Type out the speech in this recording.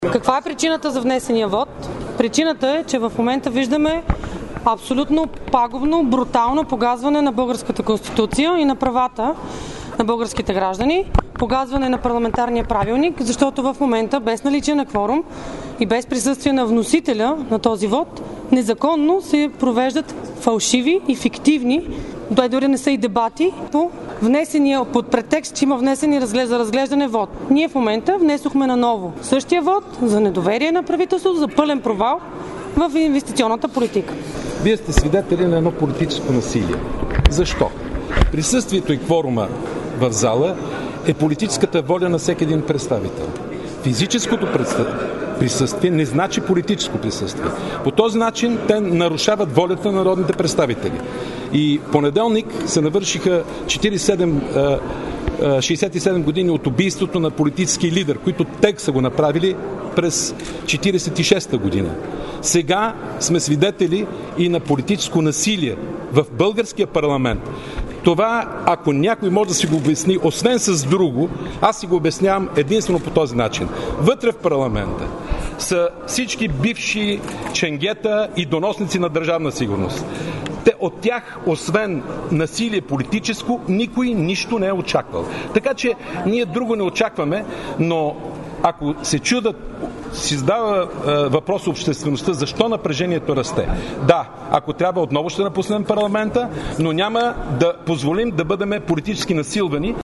Каква е причината за внесения вод? Причината е, че в момента виждаме абсолютно пагубно, брутално погазване на българската конституция и на правата на българските граждани, погазване на парламентарния правилник, защото в момента без наличие на кворум и без присъствие на вносителя на този вод, незаконно се провеждат фалшиви и фиктивни, дори не са и дебати, по внесения под претекст, че има внесени за разглеждане вод. Ние в момента внесохме наново същия вод за недоверие на правителството, за пълен провал в инвестиционната политика. Вие сте свидетели на едно политическо насилие. Защо? Присъствието и кворума в зала е политическата воля на всеки един представител. Физическото присъствие не значи политическо присъствие. По този начин те нарушават волята на народните представители. И понеделник се навършиха 67 години от убийството на политически лидер, които те са го направили през 46-та година. Сега сме свидетели и на политическо насилие в българския парламент. Това, ако някой може да си го обясни, освен с друго, аз си го обяснявам единствено по този начин. Вътре в парламента са всички бивши ченгета и доносници на държавна сигурност. От тях, освен насилие политическо, никой нищо не е очаквал. Така че ние друго не очакваме, но ако се чудат, си задава въпрос обществеността, защо напрежението расте. Да, ако трябва, отново ще напуснем парламента, но няма да позволим да бъдем политически насилвани.